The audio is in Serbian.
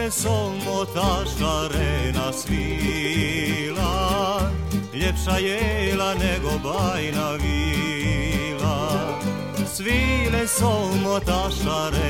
samo ta šarena svila, ljepša jela nego bajna vila. Svile samo ta šarena